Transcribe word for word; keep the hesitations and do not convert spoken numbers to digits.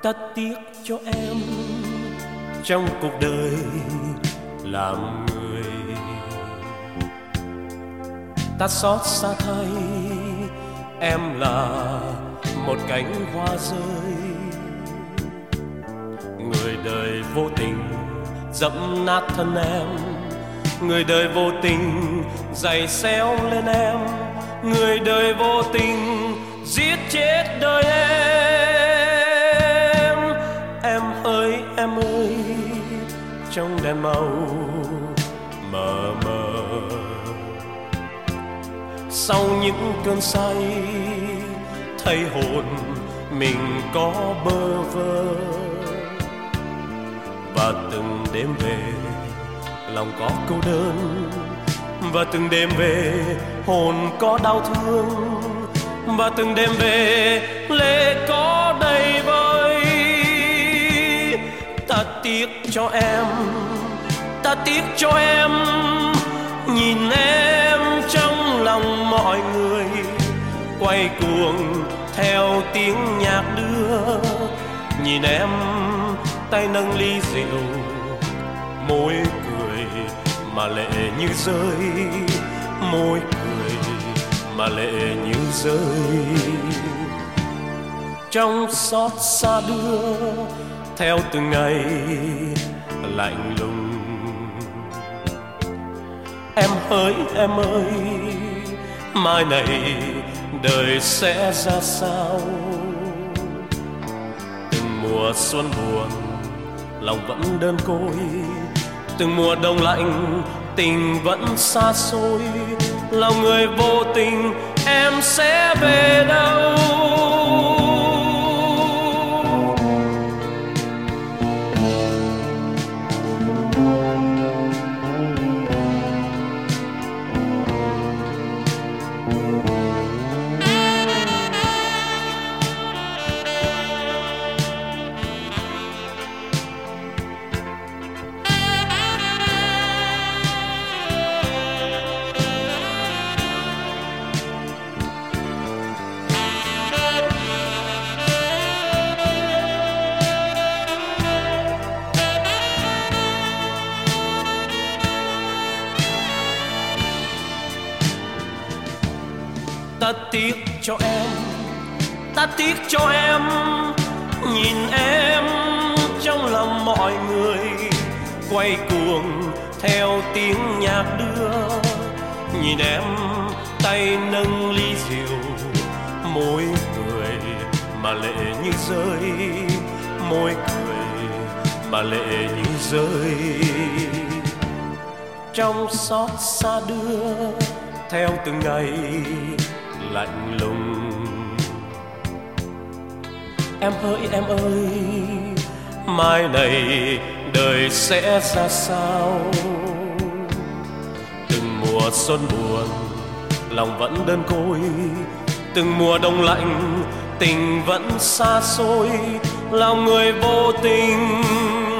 ta tiếc cho em trong cuộc đời làm người. Ta xót xa thay em là một cánh hoa rơi, người đời vô tình dẫm nát thân em, người đời vô tình giày xéo lên em, người đời vô tình giết chết đời em. Em ơi em ơi, trong đèn màu mờ mờ, sau những cơn say thấy hồn mình có bơ vơ, và từng đêm về lòng có cô đơn, và từng đêm về hồn có đau thương, và từng đêm về lệ có đầy vơi. Ta tiếc cho em, ta tiếc cho em, nhìn em trong lòng mọi người quay cuồng theo tiếng nhạc đưa. Nhìn em tay nâng ly rượu, môi cười mà lệ như rơi, môi cười mà lệ như rơi. Trong xót xa đưa theo từng ngày lạnh lùng. Em ơi em ơi, mai này đời sẽ ra sao? Từng mùa xuân buồn lòng vẫn đơn côi, từng mùa đông lạnh tình vẫn xa xôi. Lòng người vô tình em sẽ về đâu? Ta tiếc cho em, ta tiếc cho em, nhìn em trong lòng mọi người quay cuồng theo tiếng nhạc đưa. Nhìn em tay nâng ly rượu, môi cười mà lệ như rơi, môi cười mà lệ như rơi. Trong xót xa đưa theo từng ngày lạnh lùng. Em ơi em ơi, mai này đời sẽ ra sao? Từng mùa xuân buồn lòng vẫn đơn côi, từng mùa đông lạnh tình vẫn xa xôi. Lòng người vô tình